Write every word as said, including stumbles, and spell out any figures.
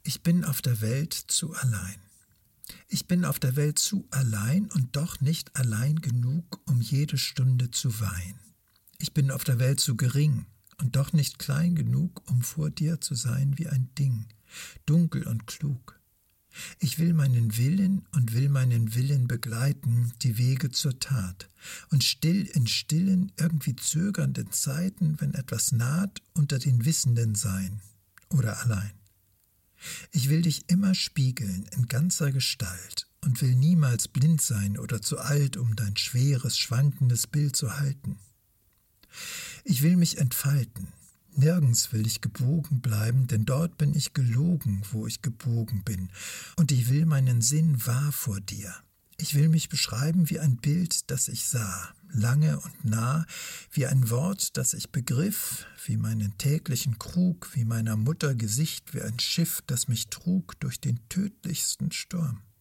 Ich bin auf der Welt zu allein. Ich bin auf der Welt zu allein und doch nicht allein genug, um jede Stunde zu weinen. Ich bin auf der Welt zu gering und doch nicht klein genug, um vor dir zu sein wie ein Ding, dunkel und klug. Ich will meinen Willen und will meinen Willen begleiten, die Wege zur Tat, und still in stillen, irgendwie zögernden Zeiten, wenn etwas naht, unter den Wissenden sein oder allein. Ich will dich immer spiegeln in ganzer Gestalt und will niemals blind sein oder zu alt, um dein schweres, schwankendes Bild zu halten. Ich will mich entfalten, nirgends will ich gebogen bleiben, denn dort bin ich gelogen, wo ich gebogen bin, und ich will meinen Sinn wahr vor dir. Ich will mich beschreiben wie ein Bild, das ich sah, lange und nah, wie ein Wort, das ich begriff, wie meinen täglichen Krug, wie meiner Mutter Gesicht, wie ein Schiff, das mich trug durch den tödlichsten Sturm.